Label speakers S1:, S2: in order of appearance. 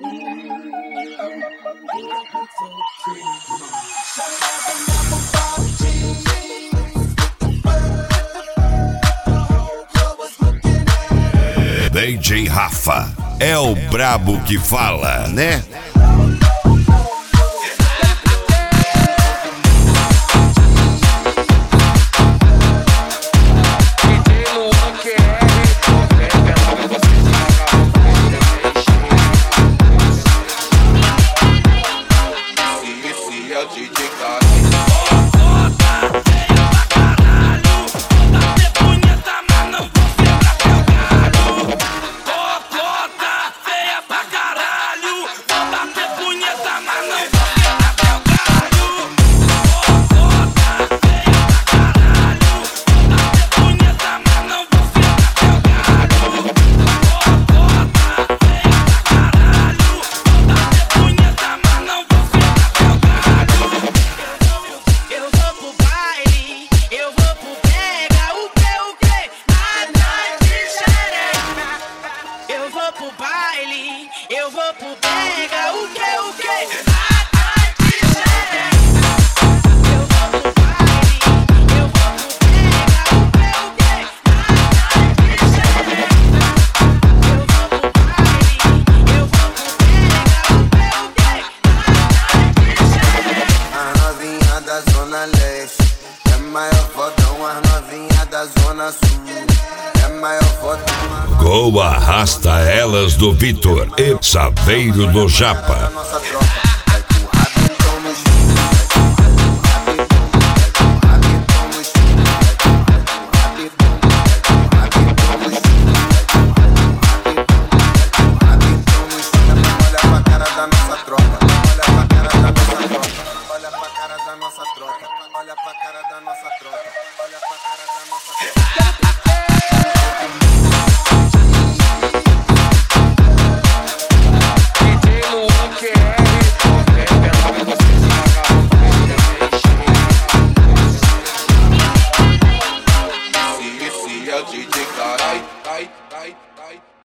S1: DJ Rafa é o brabo que fala, né?
S2: Eu vou pro pega, o que? Eu vou pro baile, eu vou pro pega, o que? Eu vou pro baile, eu vou pro pega, o
S3: As novinha da Zona Leste é maior fodão, as novinha da Zona Sul é maior fodão.
S1: Gol arrasta elas do Vitor e Saveiro do Japa.
S3: Olha pra cara da nossa tropa.